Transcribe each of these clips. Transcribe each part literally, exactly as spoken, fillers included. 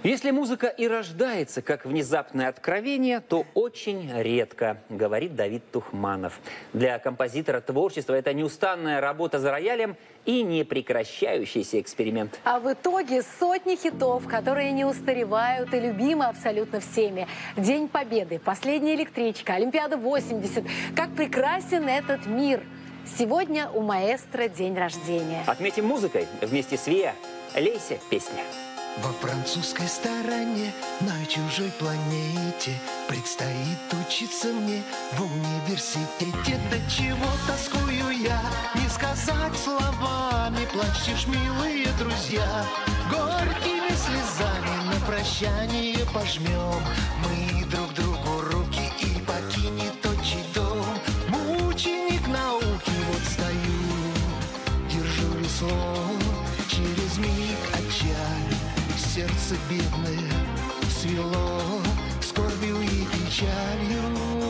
Если музыка и рождается как внезапное откровение, то очень редко, говорит Давид Тухманов. Для композитора творчество – это неустанная работа за роялем и непрекращающийся эксперимент. А в итоге сотни хитов, которые не устаревают и любимы абсолютно всеми. День Победы, Последняя электричка, Олимпиада восемьдесят. Как прекрасен этот мир! Сегодня у маэстро день рождения. Отметим музыкой вместе с Виа «Лейся, песня». Во французской стороне, на чужой планете, предстоит учиться мне в университете. До чего тоскую я, не сказать словами, плачешь, милые друзья. Горькими слезами на прощание пожмем мы друг другу руки и покинет отчий дом. Мученик науки, вот стою, держу весло, через миг отчаль. Сердце бедное свело скорбью и печалью.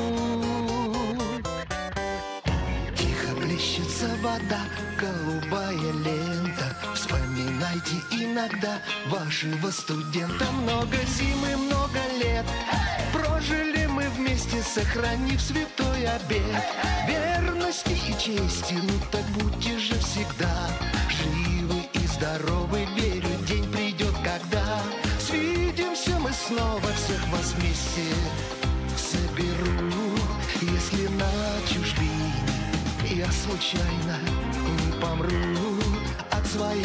Тихо плещется вода, голубая лента. Вспоминайте иногда вашего студента. Много зим и много лет прожили мы вместе, сохранив святой обет верности и чести. Ну так будьте же всегда живы и здоровы. Верю, день придет, когда свидимся мы снова. Всех вас вместе соберу. Если на чужбине я случайно не помру от своей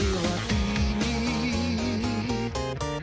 латыни.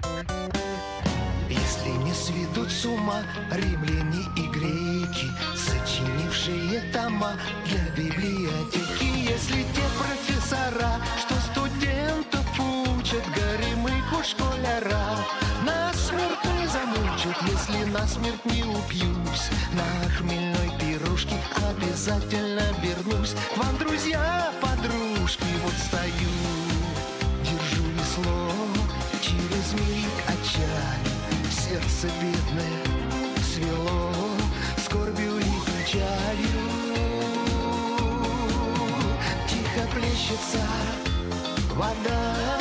Если не сведут с ума римляне и греки, сочинившие тома для библиотеки. Если те профессора, что студентов учат, горемыку школяра насмерть не замучат. Если насмерть не упьюсь на хмельной пирожке, обязательно вернусь к вам, друзья, подружки. Вот стою, держу весло, через миг отчаль. Сердце бедное свело скорбью и печалью. Тихо плещется вода,